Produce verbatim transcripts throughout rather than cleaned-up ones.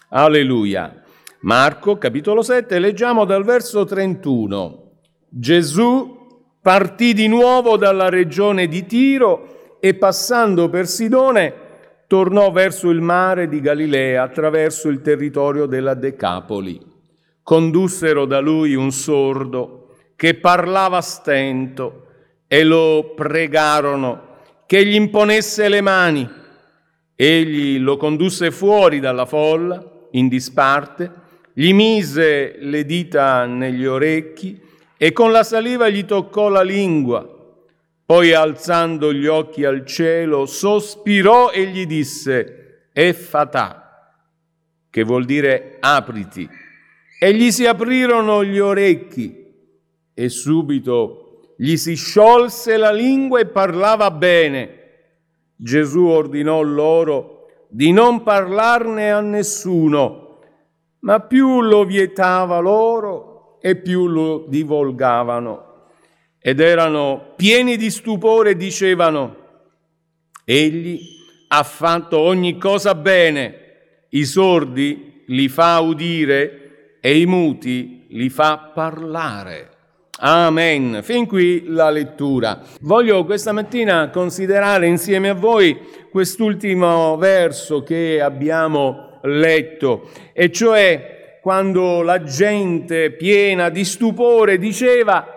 Alleluia. Marco, capitolo sette, leggiamo dal verso trentuno. Gesù partì di nuovo dalla regione di Tiro e passando per Sidone tornò verso il mare di Galilea attraverso il territorio della Decapoli. Condussero da lui un sordo che parlava a stento e lo pregarono che gli imponesse le mani. Egli lo condusse fuori dalla folla, in disparte, gli mise le dita negli orecchi e con la saliva gli toccò la lingua. Poi, alzando gli occhi al cielo, sospirò e gli disse: Effatà, che vuol dire apriti. E gli si aprirono gli orecchi e subito gli si sciolse la lingua e parlava bene. Gesù ordinò loro di non parlarne a nessuno, ma più lo vietava loro e più lo divulgavano. Ed erano pieni di stupore e dicevano: Egli ha fatto ogni cosa bene, i sordi li fa udire e i muti li fa parlare. Amen. Fin qui la lettura. Voglio questa mattina considerare insieme a voi quest'ultimo verso che abbiamo letto, e cioè quando la gente piena di stupore diceva: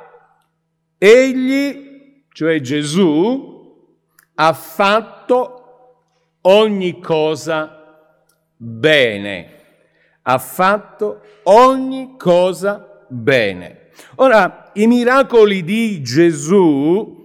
Egli, cioè Gesù, ha fatto ogni cosa bene. Ha fatto ogni cosa bene. Ora, i miracoli di Gesù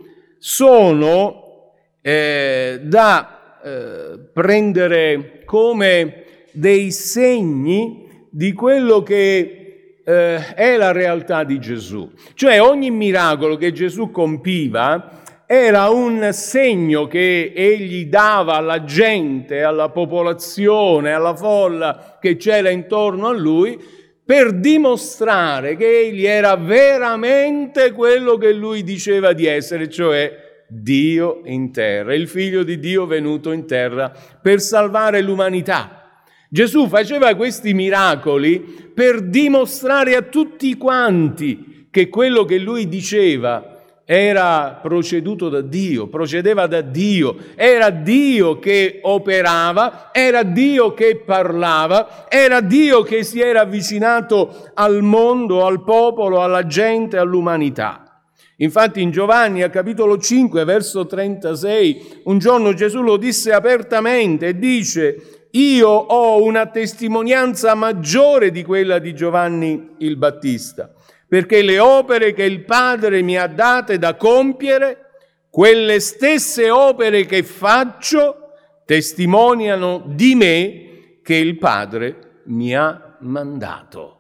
sono eh, da eh, prendere come dei segni di quello che eh, è la realtà di Gesù. Cioè ogni miracolo che Gesù compiva era un segno che egli dava alla gente, alla popolazione, alla folla che c'era intorno a lui, per dimostrare che egli era veramente quello che lui diceva di essere, cioè Dio in terra, il Figlio di Dio venuto in terra per salvare l'umanità. Gesù faceva questi miracoli per dimostrare a tutti quanti che quello che lui diceva era proceduto da Dio, procedeva da Dio, era Dio che operava, era Dio che parlava, era Dio che si era avvicinato al mondo, al popolo, alla gente, all'umanità. Infatti in Giovanni, al capitolo cinque, verso trentasei, un giorno Gesù lo disse apertamente e dice: Io ho una testimonianza maggiore di quella di Giovanni il Battista, perché le opere che il Padre mi ha date da compiere, quelle stesse opere che faccio, testimoniano di me che il Padre mi ha mandato.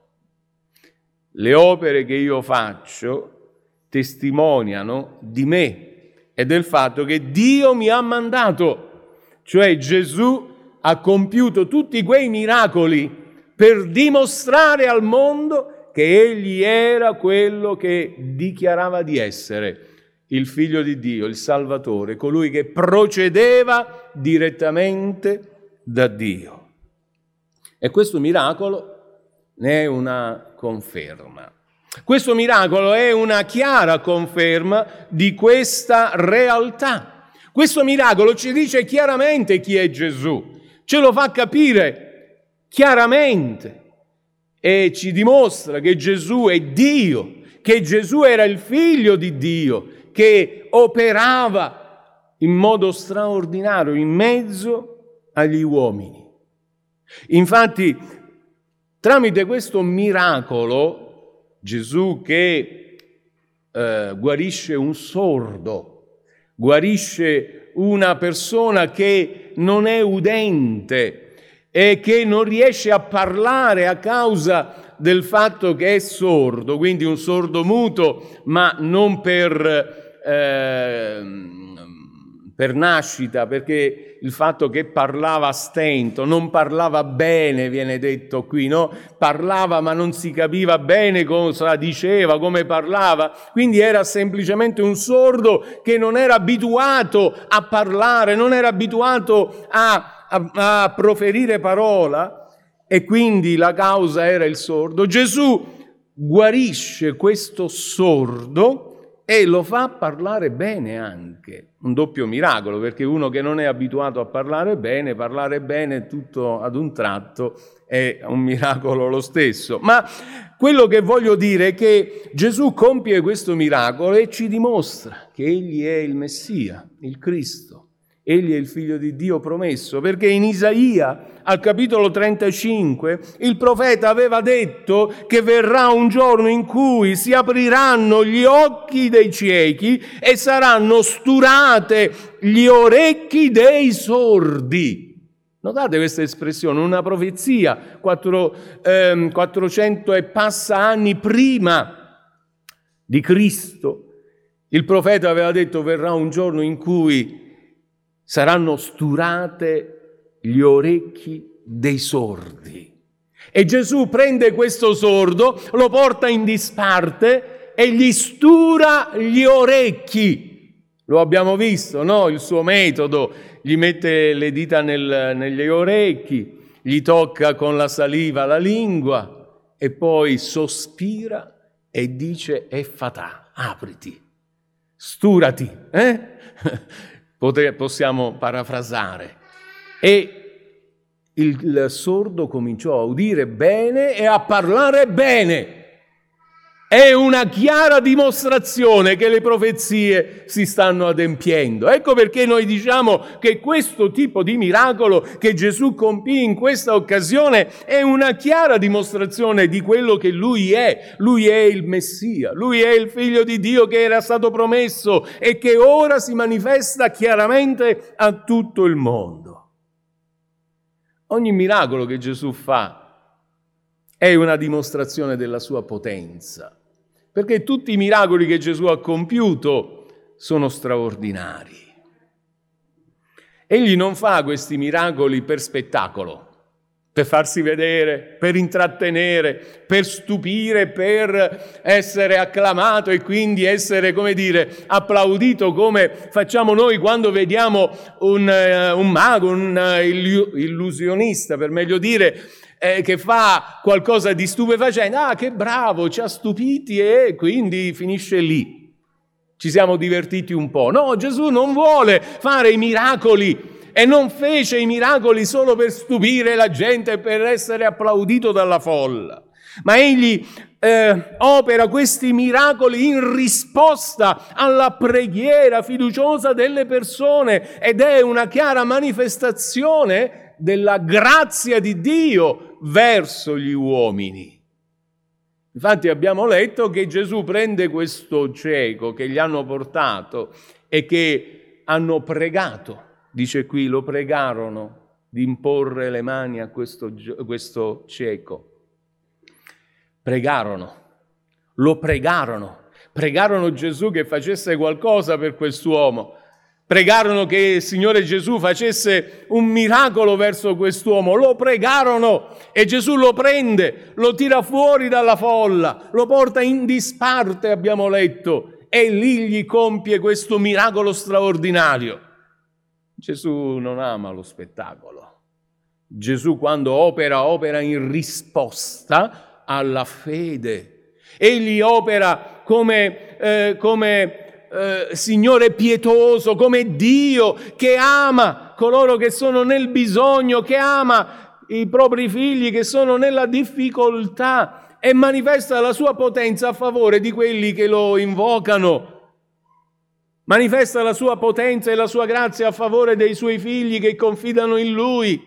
Le opere che io faccio testimoniano di me e del fatto che Dio mi ha mandato. Cioè Gesù ha compiuto tutti quei miracoli per dimostrare al mondo che egli era quello che dichiarava di essere, il Figlio di Dio, il Salvatore, colui che procedeva direttamente da Dio. E questo miracolo ne è una conferma. Questo miracolo è una chiara conferma di questa realtà. Questo miracolo ci dice chiaramente chi è Gesù, ce lo fa capire chiaramente. E ci dimostra che Gesù è Dio, che Gesù era il Figlio di Dio, che operava in modo straordinario in mezzo agli uomini. Infatti, tramite questo miracolo, Gesù che eh, guarisce un sordo, guarisce una persona che non è udente, e che non riesce a parlare a causa del fatto che è sordo, quindi un sordo muto, ma non per, eh, per nascita, perché il fatto che parlava a stento, non parlava bene, viene detto qui, no? Parlava ma non si capiva bene cosa diceva, come parlava, quindi era semplicemente un sordo che non era abituato a parlare, non era abituato a A, a proferire parola, e quindi la causa era il sordo. Gesù guarisce questo sordo e lo fa parlare bene anche. Un doppio miracolo, perché uno che non è abituato a parlare bene, parlare bene tutto ad un tratto è un miracolo lo stesso. Ma quello che voglio dire è che Gesù compie questo miracolo e ci dimostra che Egli è il Messia, il Cristo. Egli è il Figlio di Dio promesso, perché in Isaia, al capitolo trentacinque, il profeta aveva detto che verrà un giorno in cui si apriranno gli occhi dei ciechi e saranno sturate gli orecchi dei sordi. Notate questa espressione, una profezia quattro, ehm, quattrocento e passa anni prima di Cristo. Il profeta aveva detto verrà un giorno in cui saranno sturate gli orecchi dei sordi. E Gesù prende questo sordo, lo porta in disparte e gli stura gli orecchi. Lo abbiamo visto, no? Il suo metodo. Gli mette le dita nel, negli orecchi, gli tocca con la saliva la lingua e poi sospira e dice effatà, apriti, sturati, eh? Potre, possiamo parafrasare. E il, il sordo cominciò a udire bene e a parlare bene. È una chiara dimostrazione che le profezie si stanno adempiendo. Ecco perché noi diciamo che questo tipo di miracolo che Gesù compì in questa occasione è una chiara dimostrazione di quello che Lui è. Lui è il Messia, Lui è il Figlio di Dio che era stato promesso e che ora si manifesta chiaramente a tutto il mondo. Ogni miracolo che Gesù fa è una dimostrazione della sua potenza, perché tutti i miracoli che Gesù ha compiuto sono straordinari. Egli non fa questi miracoli per spettacolo, per farsi vedere, per intrattenere, per stupire, per essere acclamato e quindi essere, come dire, applaudito come facciamo noi quando vediamo un, uh, un mago, un uh, illusionista, per meglio dire, Eh, che fa qualcosa di stupefacente. Ah, che bravo, ci ha stupiti e quindi finisce lì. Ci siamo divertiti un po'. No, Gesù non vuole fare i miracoli e non fece i miracoli solo per stupire la gente e per essere applaudito dalla folla. Ma egli eh, opera questi miracoli in risposta alla preghiera fiduciosa delle persone ed è una chiara manifestazione della grazia di Dio verso gli uomini. Infatti abbiamo letto che Gesù prende questo cieco che gli hanno portato e che hanno pregato, dice qui, lo pregarono di imporre le mani a questo, questo cieco. Pregarono, lo pregarono, pregarono Gesù che facesse qualcosa per quest'uomo. Pregarono che il Signore Gesù facesse un miracolo verso quest'uomo, lo pregarono e Gesù lo prende, lo tira fuori dalla folla, lo porta in disparte, abbiamo letto, e lì gli compie questo miracolo straordinario. Gesù non ama lo spettacolo. Gesù quando opera, opera in risposta alla fede. Egli opera come... Eh, come Eh, Signore pietoso, come Dio che ama coloro che sono nel bisogno, che ama i propri figli che sono nella difficoltà e manifesta la sua potenza a favore di quelli che lo invocano. Manifesta la sua potenza e la sua grazia a favore dei suoi figli che confidano in Lui.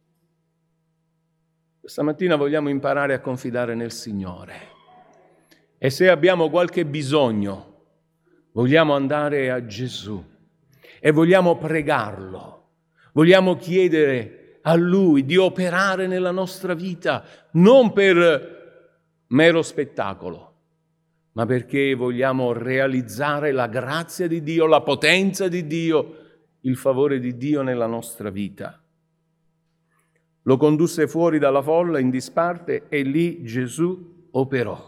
Questa mattina vogliamo imparare a confidare nel Signore e se abbiamo qualche bisogno vogliamo andare a Gesù e vogliamo pregarlo, vogliamo chiedere a Lui di operare nella nostra vita, non per mero spettacolo, ma perché vogliamo realizzare la grazia di Dio, la potenza di Dio, il favore di Dio nella nostra vita. Lo condusse fuori dalla folla in disparte e lì Gesù operò.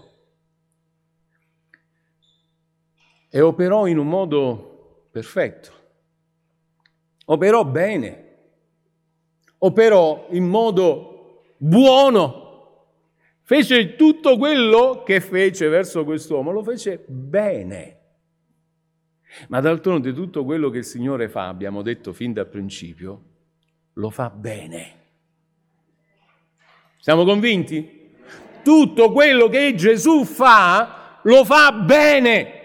E operò in un modo perfetto, operò bene, operò in modo buono. Fece tutto quello che fece verso quest'uomo, lo fece bene. Ma d'altronde tutto quello che il Signore fa, abbiamo detto fin dal principio, lo fa bene. Siamo convinti? Tutto quello che Gesù fa, lo fa bene.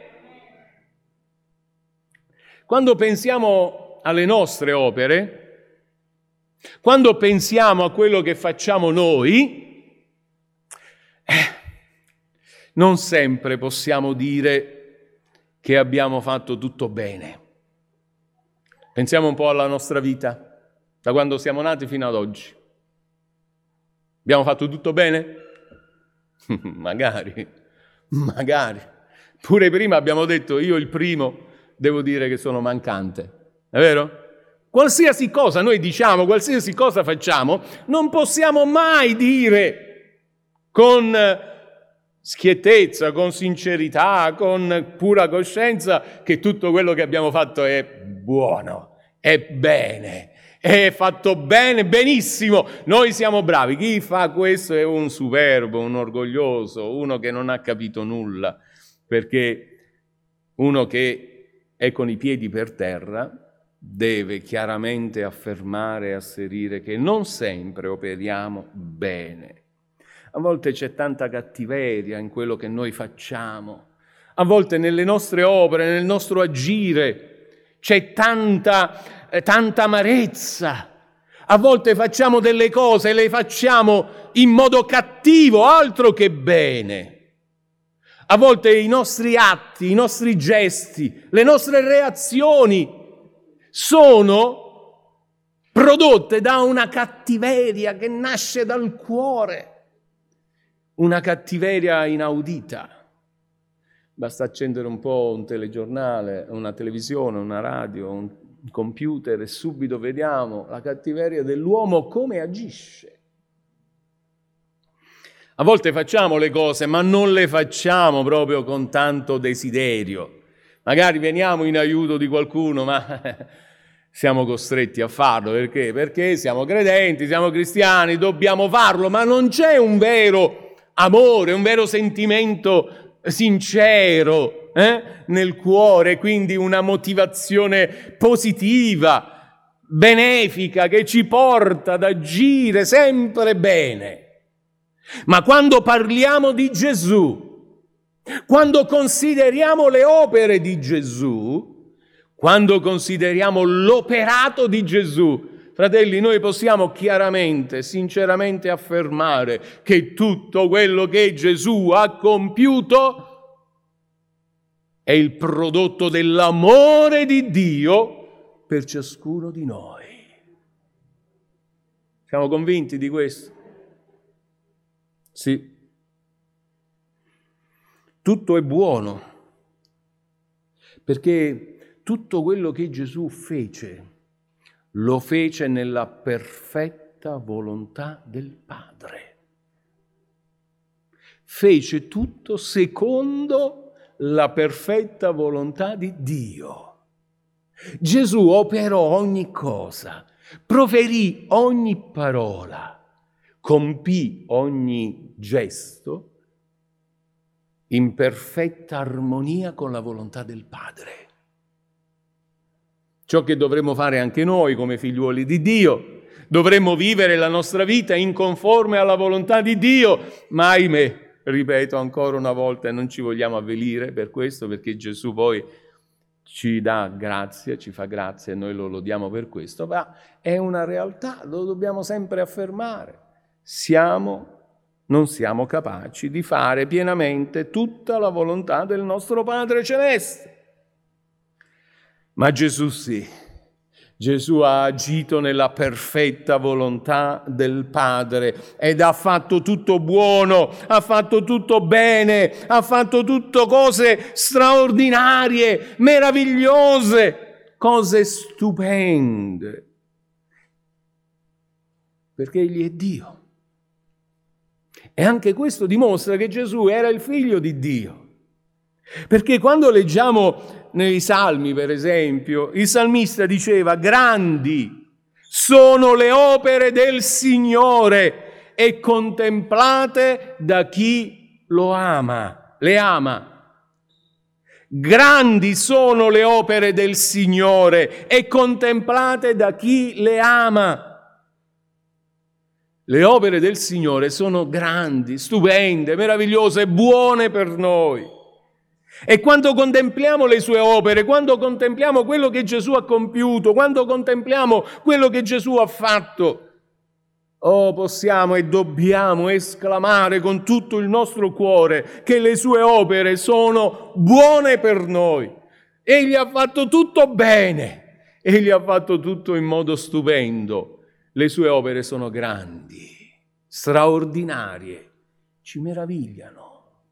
Quando pensiamo alle nostre opere, quando pensiamo a quello che facciamo noi, eh, non sempre possiamo dire che abbiamo fatto tutto bene. Pensiamo un po' alla nostra vita, da quando siamo nati fino ad oggi. Abbiamo fatto tutto bene? Magari, magari. Pure prima abbiamo detto, io il primo devo dire che sono mancante, è vero? Qualsiasi cosa noi diciamo, qualsiasi cosa facciamo, non possiamo mai dire con schiettezza, con sincerità, con pura coscienza che tutto quello che abbiamo fatto è buono, è bene, è fatto bene, benissimo, noi siamo bravi. Chi fa questo è un superbo, un orgoglioso, uno che non ha capito nulla, perché uno che è con i piedi per terra deve chiaramente affermare e asserire che non sempre operiamo bene. A volte c'è tanta cattiveria in quello che noi facciamo, a volte nelle nostre opere, nel nostro agire c'è tanta, eh, tanta amarezza, a volte facciamo delle cose e le facciamo in modo cattivo, altro che bene. A volte i nostri atti, i nostri gesti, le nostre reazioni sono prodotte da una cattiveria che nasce dal cuore. Una cattiveria inaudita. Basta accendere un po' un telegiornale, una televisione, una radio, un computer e subito vediamo la cattiveria dell'uomo come agisce. A volte facciamo le cose, ma non le facciamo proprio con tanto desiderio. Magari veniamo in aiuto di qualcuno, ma siamo costretti a farlo. Perché? Perché siamo credenti, siamo cristiani, dobbiamo farlo, ma non c'è un vero amore, un vero sentimento sincero eh, nel cuore, quindi una motivazione positiva, benefica, che ci porta ad agire sempre bene. Ma quando parliamo di Gesù, quando consideriamo le opere di Gesù, quando consideriamo l'operato di Gesù, fratelli, noi possiamo chiaramente, sinceramente affermare che tutto quello che Gesù ha compiuto è il prodotto dell'amore di Dio per ciascuno di noi. Siamo convinti di questo? Sì. Tutto è buono, perché tutto quello che Gesù fece lo fece nella perfetta volontà del Padre. Fece tutto secondo la perfetta volontà di Dio. Gesù operò ogni cosa, proferì ogni parola, compì ogni gesto in perfetta armonia con la volontà del Padre. Ciò che dovremmo fare anche noi come figliuoli di Dio. Dovremmo vivere la nostra vita in conforme alla volontà di Dio, ma ahimè, ripeto ancora una volta, e non ci vogliamo avvelire per questo, perché Gesù poi ci dà grazia, ci fa grazia e noi lo lodiamo per questo, ma è una realtà, lo dobbiamo sempre affermare. Siamo, non siamo capaci di fare pienamente tutta la volontà del nostro Padre Celeste. Ma Gesù sì, Gesù ha agito nella perfetta volontà del Padre ed ha fatto tutto buono, ha fatto tutto bene, ha fatto tutto cose straordinarie, meravigliose, cose stupende, perché Egli è Dio. E anche questo dimostra che Gesù era il Figlio di Dio. Perché quando leggiamo nei Salmi, per esempio, il salmista diceva: grandi sono le opere del Signore e contemplate da chi lo ama, le ama. Grandi sono le opere del Signore e contemplate da chi le ama. Le opere del Signore sono grandi, stupende, meravigliose, buone per noi. E quando contempliamo le sue opere, quando contempliamo quello che Gesù ha compiuto, quando contempliamo quello che Gesù ha fatto, oh, possiamo e dobbiamo esclamare con tutto il nostro cuore che le sue opere sono buone per noi. Egli ha fatto tutto bene, egli ha fatto tutto in modo stupendo. Le sue opere sono grandi, straordinarie, ci meravigliano.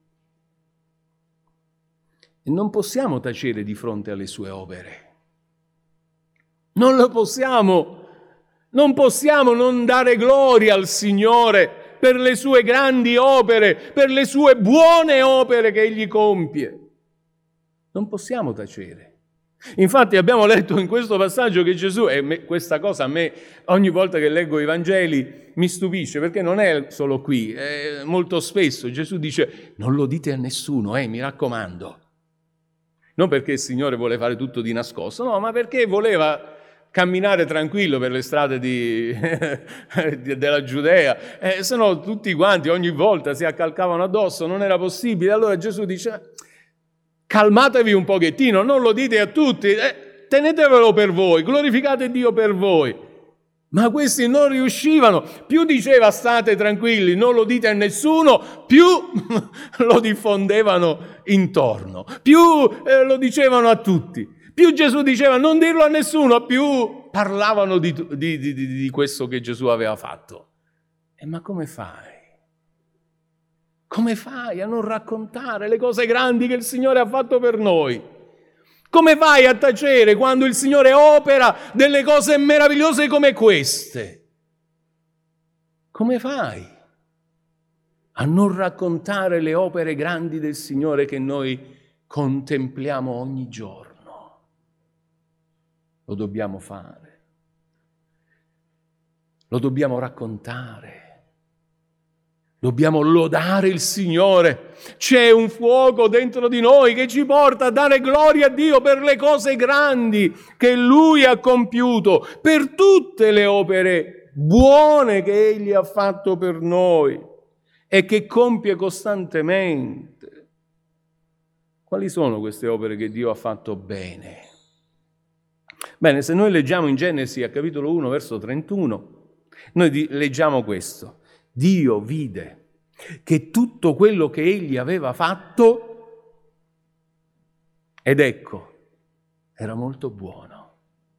E non possiamo tacere di fronte alle sue opere. Non lo possiamo, non possiamo non dare gloria al Signore per le sue grandi opere, per le sue buone opere che Egli compie. Non possiamo tacere. Infatti abbiamo letto in questo passaggio che Gesù, e me, questa cosa a me ogni volta che leggo i Vangeli mi stupisce, perché non è solo qui, è molto spesso Gesù dice non lo dite a nessuno, eh, mi raccomando. Non perché il Signore vuole fare tutto di nascosto, no, ma perché voleva camminare tranquillo per le strade di, della Giudea, eh, se no tutti quanti ogni volta si accalcavano addosso, non era possibile. Allora Gesù dice calmatevi un pochettino, non lo dite a tutti, eh, tenetevelo per voi, glorificate Dio per voi. Ma questi non riuscivano, più diceva state tranquilli, non lo dite a nessuno, più lo diffondevano intorno, più eh, lo dicevano a tutti, più Gesù diceva non dirlo a nessuno, più parlavano di, di, di, di questo che Gesù aveva fatto. E ma come fai? Come fai a non raccontare le cose grandi che il Signore ha fatto per noi? Come fai a tacere quando il Signore opera delle cose meravigliose come queste? Come fai a non raccontare le opere grandi del Signore che noi contempliamo ogni giorno? Lo dobbiamo fare. Lo dobbiamo raccontare. Dobbiamo lodare il Signore. C'è un fuoco dentro di noi che ci porta a dare gloria a Dio per le cose grandi che Lui ha compiuto, per tutte le opere buone che Egli ha fatto per noi e che compie costantemente. Quali sono queste opere che Dio ha fatto bene? Bene, se noi leggiamo in Genesi a capitolo uno, verso trentuno, noi leggiamo questo. Dio vide che tutto quello che egli aveva fatto, ed ecco, era molto buono.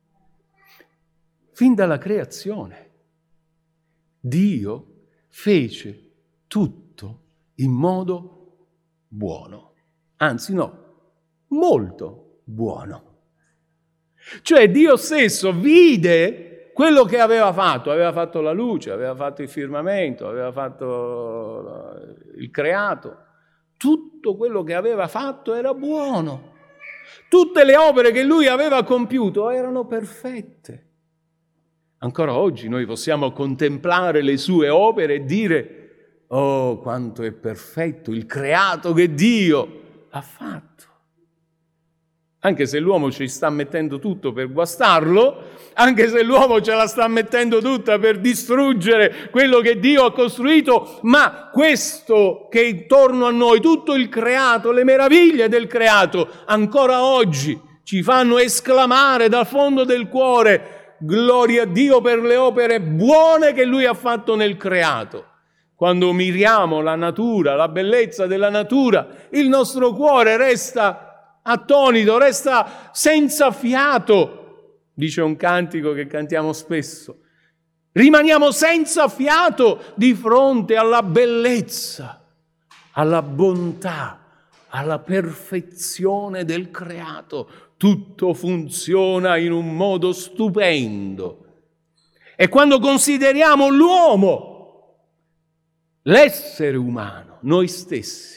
Fin dalla creazione, Dio fece tutto in modo buono. Anzi no, molto buono. Cioè Dio stesso vide quello che aveva fatto, aveva fatto la luce, aveva fatto il firmamento, aveva fatto il creato. Tutto quello che aveva fatto era buono. Tutte le opere che lui aveva compiuto erano perfette. Ancora oggi noi possiamo contemplare le sue opere e dire oh, quanto è perfetto il creato che Dio ha fatto. Anche se l'uomo ci sta mettendo tutto per guastarlo, anche se l'uomo ce la sta mettendo tutta per distruggere quello che Dio ha costruito, ma questo che è intorno a noi, tutto il creato, le meraviglie del creato, ancora oggi ci fanno esclamare dal fondo del cuore gloria a Dio per le opere buone che Lui ha fatto nel creato. Quando miriamo la natura, la bellezza della natura, il nostro cuore resta attonito, resta senza fiato, dice un cantico che cantiamo spesso. Rimaniamo senza fiato di fronte alla bellezza, alla bontà, alla perfezione del creato. Tutto funziona in un modo stupendo. E quando consideriamo l'uomo, l'essere umano, noi stessi,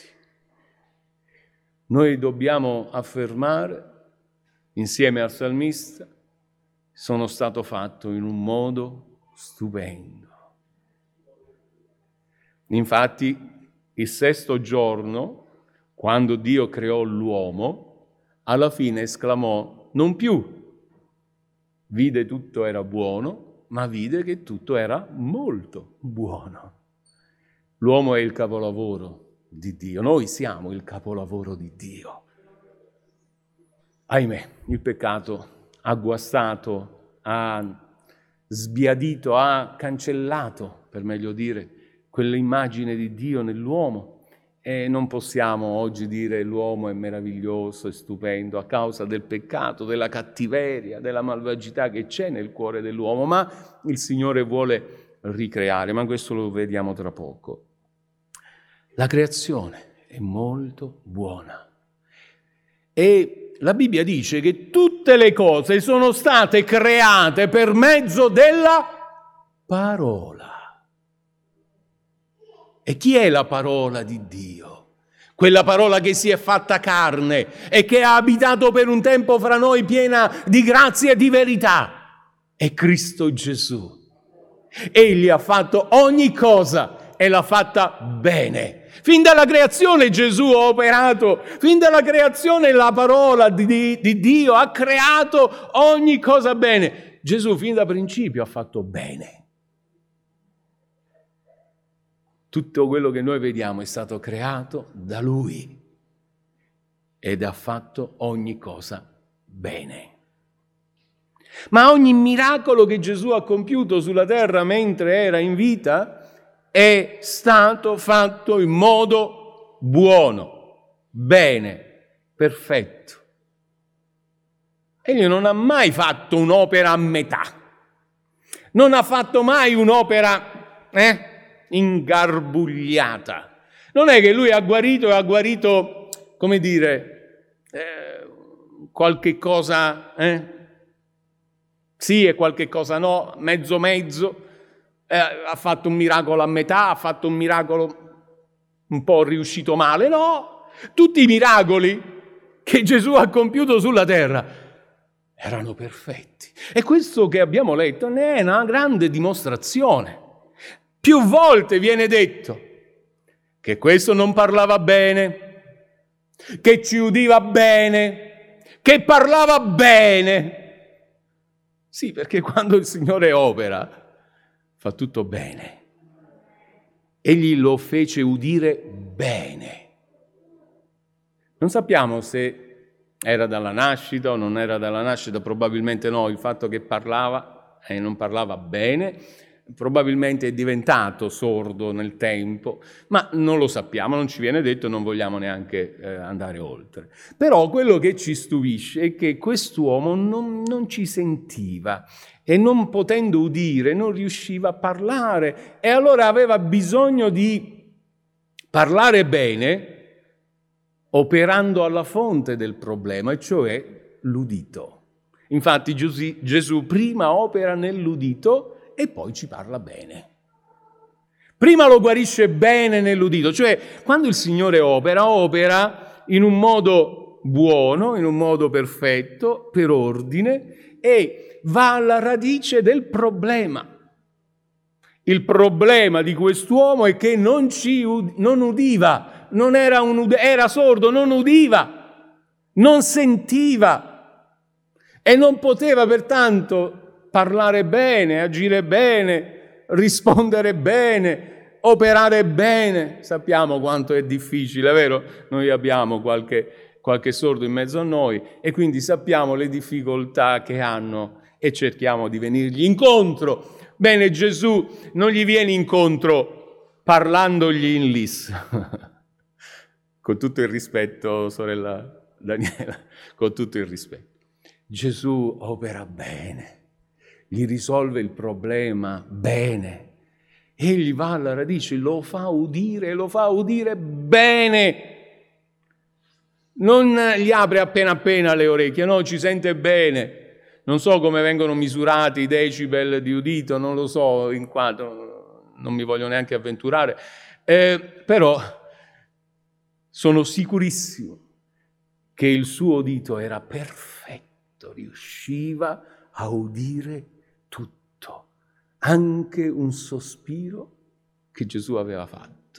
noi dobbiamo affermare, insieme al salmista, sono stato fatto in un modo stupendo. Infatti, il sesto giorno, quando Dio creò l'uomo, alla fine esclamò: non più. Vide tutto era buono, ma vide che tutto era molto buono. L'uomo è il capolavoro di Dio, noi siamo il capolavoro di Dio. Ahimè, il peccato ha guastato, ha sbiadito, ha cancellato, per meglio dire, quell'immagine di Dio nell'uomo, e non possiamo oggi dire l'uomo è meraviglioso e stupendo a causa del peccato, della cattiveria, della malvagità che c'è nel cuore dell'uomo, ma il Signore vuole ricreare, ma questo lo vediamo tra poco. La creazione è molto buona e la Bibbia dice che tutte le cose sono state create per mezzo della parola. E chi è la parola di Dio? Quella parola che si è fatta carne e che ha abitato per un tempo fra noi piena di grazia e di verità. È Cristo Gesù. Egli ha fatto ogni cosa e l'ha fatta bene. Fin dalla creazione Gesù ha operato, fin dalla creazione la parola di, di Dio ha creato ogni cosa bene. Gesù fin da principio ha fatto bene. Tutto quello che noi vediamo è stato creato da Lui ed ha fatto ogni cosa bene. Ma ogni miracolo che Gesù ha compiuto sulla terra mentre era in vita è stato fatto in modo buono, bene, perfetto. Egli non ha mai fatto un'opera a metà, non ha fatto mai un'opera eh, ingarbugliata. Non è che lui ha guarito e ha guarito, come dire, eh, qualche cosa, eh? Sì e qualche cosa no, mezzo mezzo. Eh, ha fatto un miracolo a metà, ha fatto un miracolo un po' riuscito male, no? Tutti i miracoli che Gesù ha compiuto sulla terra erano perfetti. E questo che abbiamo letto ne è una grande dimostrazione. Più volte viene detto che questo non parlava bene, che ci udiva bene, che parlava bene. Sì, perché quando il Signore opera fa tutto bene. Egli lo fece udire bene. Non sappiamo se era dalla nascita o non era dalla nascita, probabilmente no, il fatto che parlava e eh, non parlava bene, probabilmente è diventato sordo nel tempo, ma non lo sappiamo, non ci viene detto e non vogliamo neanche eh, andare oltre. Però quello che ci stupisce è che quest'uomo non, non ci sentiva e non potendo udire non riusciva a parlare e allora aveva bisogno di parlare bene operando alla fonte del problema, e cioè l'udito. Infatti Gesù, Gesù prima opera nell'udito e poi ci parla bene. Prima lo guarisce bene nell'udito, cioè quando il Signore opera, opera in un modo buono, in un modo perfetto, per ordine, e va alla radice del problema. Il problema di quest'uomo è che non, ci ud- non udiva, non era, un ud- era sordo, non udiva, non sentiva e non poteva pertanto parlare bene, agire bene, rispondere bene, operare bene. Sappiamo quanto è difficile, vero? Noi abbiamo qualche, qualche sordo in mezzo a noi e quindi sappiamo le difficoltà che hanno e cerchiamo di venirgli incontro. Bene, Gesù non gli viene incontro parlandogli in lis. Con tutto il rispetto, sorella Daniela, con tutto il rispetto. Gesù opera bene, gli risolve il problema bene. Egli va alla radice, lo fa udire, lo fa udire bene. Non gli apre appena appena le orecchie, no, ci sente bene. Non so come vengono misurati i decibel di udito, non lo so, in quanto non mi voglio neanche avventurare, eh, però sono sicurissimo che il suo udito era perfetto, riusciva a udire tutto, anche un sospiro che Gesù aveva fatto.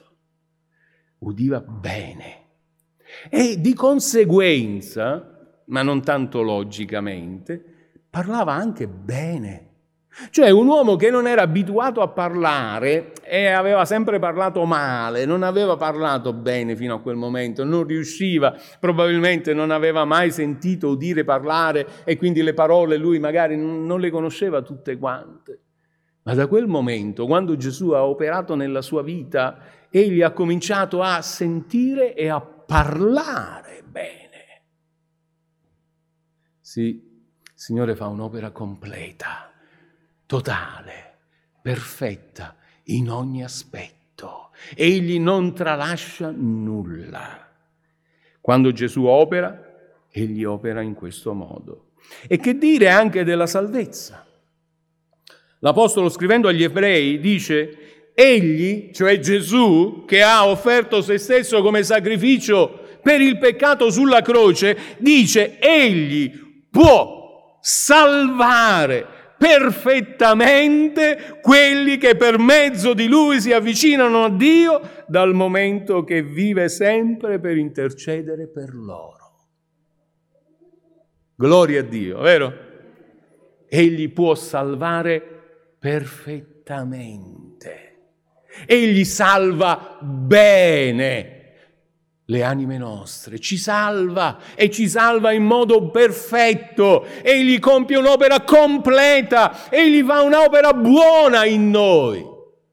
udiva bene. E di conseguenza, ma non tanto logicamente, parlava anche bene. Cioè un uomo che non era abituato a parlare e aveva sempre parlato male, non aveva parlato bene fino a quel momento, non riusciva, probabilmente non aveva mai sentito udire parlare e quindi le parole lui magari non le conosceva tutte quante. Ma da quel momento, quando Gesù ha operato nella sua vita, egli ha cominciato a sentire e a parlare bene. Sì, il Signore fa un'opera completa, totale, perfetta, in ogni aspetto. Egli non tralascia nulla. Quando Gesù opera, egli opera in questo modo. E che dire anche della salvezza? L'Apostolo, scrivendo agli Ebrei, dice: egli, cioè Gesù, che ha offerto se stesso come sacrificio per il peccato sulla croce, dice: egli può salvare perfettamente quelli che per mezzo di lui si avvicinano a Dio, dal momento che vive sempre per intercedere per loro. Gloria a Dio, vero? Egli può salvare perfettamente. Egli salva bene le anime nostre, ci salva e ci salva in modo perfetto. Egli compie un'opera completa, egli fa un'opera buona in noi.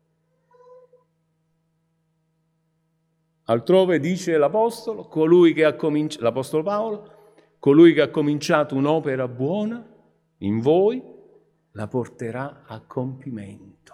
Altrove dice l'Apostolo, colui che ha cominciato, l'Apostolo Paolo, colui che ha cominciato un'opera buona in voi, la porterà a compimento.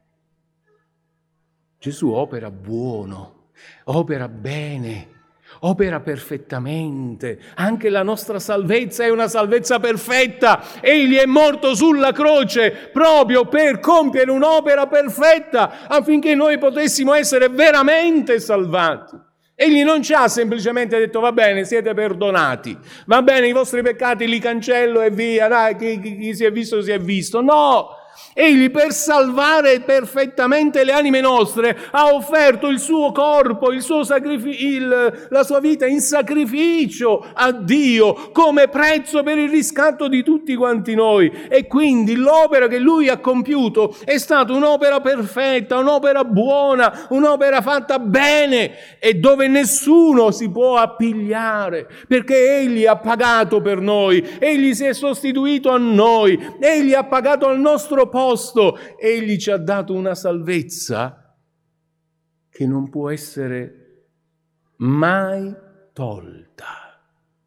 Gesù opera buono, opera bene, opera perfettamente. Anche la nostra salvezza è una salvezza perfetta. Egli è morto sulla croce proprio per compiere un'opera perfetta, affinché noi potessimo essere veramente salvati. Egli non ci ha semplicemente detto: va bene, siete perdonati, va bene, i vostri peccati li cancello e via, dai, chi, chi, chi si è visto si è visto. No! Egli, per salvare perfettamente le anime nostre, ha offerto il suo corpo, il suo sacrificio, il, la sua vita in sacrificio a Dio come prezzo per il riscatto di tutti quanti noi. E quindi l'opera che lui ha compiuto è stata un'opera perfetta, un'opera buona, un'opera fatta bene e dove nessuno si può appigliare, perché egli ha pagato per noi, egli si è sostituito a noi, egli ha pagato al nostro posto. Egli ci ha dato una salvezza che non può essere mai tolta.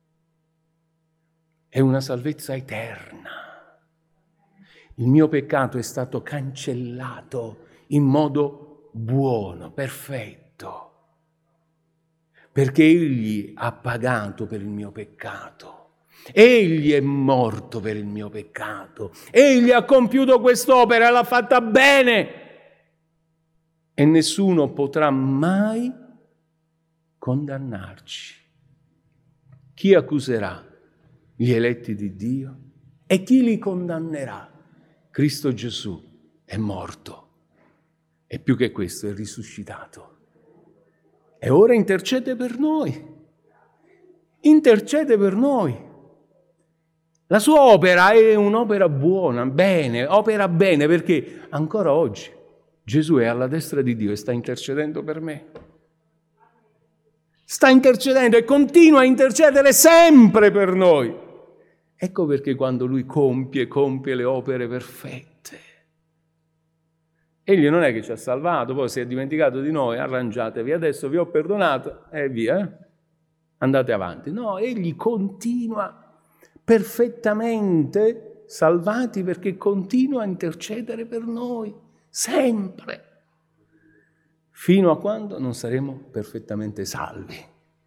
È una salvezza eterna. Il mio peccato è stato cancellato in modo buono, perfetto, perché egli ha pagato per il mio peccato. Egli è morto per il mio peccato. Egli ha compiuto quest'opera, l'ha fatta bene. E nessuno potrà mai condannarci. Chi accuserà gli eletti di Dio? E chi li condannerà? Cristo Gesù è morto. E più che questo è risuscitato. E ora intercede per noi. Intercede per noi. La sua opera è un'opera buona, bene, opera bene, perché ancora oggi Gesù è alla destra di Dio e sta intercedendo per me. Sta intercedendo e continua a intercedere sempre per noi. Ecco perché quando lui compie, compie le opere perfette. Egli non è che ci ha salvato, poi si è dimenticato di noi, arrangiatevi, adesso vi ho perdonato e via, eh? Andate avanti. No, egli continua perfettamente salvati perché continua a intercedere per noi, sempre, fino a quando non saremo perfettamente salvi.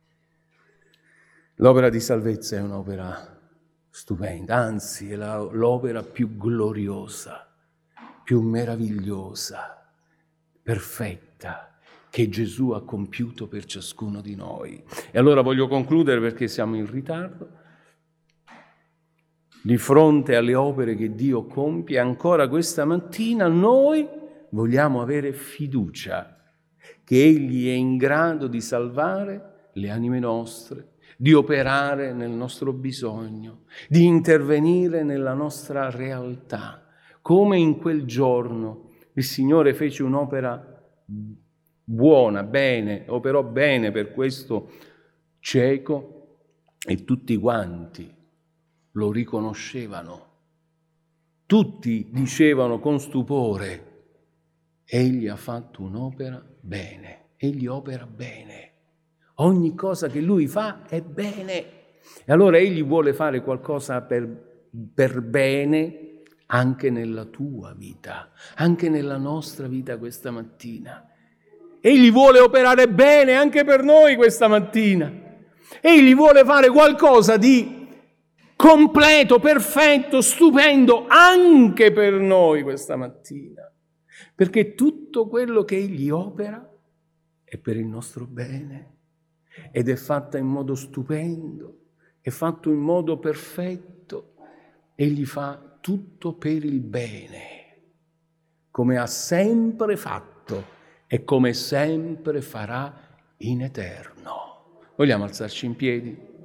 L'opera di salvezza è un'opera stupenda, anzi è la, l'opera più gloriosa, più meravigliosa, perfetta, che Gesù ha compiuto per ciascuno di noi. E allora voglio concludere perché siamo in ritardo. Di fronte alle opere che Dio compie, ancora questa mattina noi vogliamo avere fiducia che Egli è in grado di salvare le anime nostre, di operare nel nostro bisogno, di intervenire nella nostra realtà, come in quel giorno il Signore fece un'opera buona, bene, operò bene per questo cieco e tutti quanti lo riconoscevano. Tutti dicevano con stupore: Egli ha fatto un'opera bene, Egli opera bene. Ogni cosa che Lui fa è bene. E allora Egli vuole fare qualcosa per, per bene anche nella tua vita, anche nella nostra vita questa mattina. Egli vuole operare bene anche per noi questa mattina. Egli vuole fare qualcosa di completo, perfetto, stupendo anche per noi questa mattina. Perché tutto quello che Egli opera è per il nostro bene ed è fatta in modo stupendo, è fatto in modo perfetto. Egli fa tutto per il bene, come ha sempre fatto e come sempre farà in eterno. Vogliamo alzarci in piedi?